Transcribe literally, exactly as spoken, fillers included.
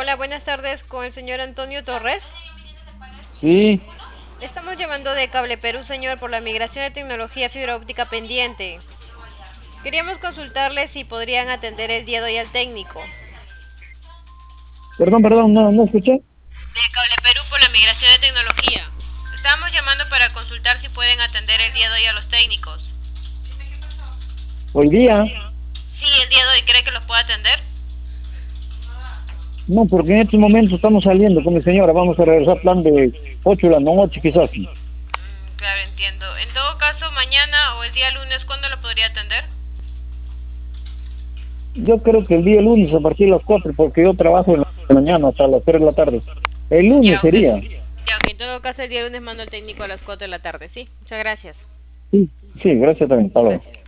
Hola, buenas tardes con el señor Antonio Torres. Sí, Estamos llamando de Cable Perú, señor, por la migración de tecnología fibra óptica pendiente. Queríamos consultarle si podrían atender el día de hoy al técnico. perdón, perdón, no, no escuché. De Cable Perú por la migración de tecnología. Estábamos llamando para consultar si pueden atender el día de hoy a los técnicos. Hoy día, Sí, el día de hoy, ¿cree que los puede atender? no, porque en estos momentos estamos saliendo con mi señora, vamos a regresar plan de ocho de la noche quizás. Mm, claro, entiendo. En todo caso, mañana o el día lunes, ¿cuándo lo podría atender? Yo creo que el día lunes a partir de las cuatro, porque yo trabajo en la mañana hasta las tres de la tarde. El lunes Ya, ok. sería. Ya, ok. En todo caso, el día lunes mando al técnico a las cuatro de la tarde, ¿sí? Muchas gracias. Sí, sí, gracias también, hasta luego. Gracias.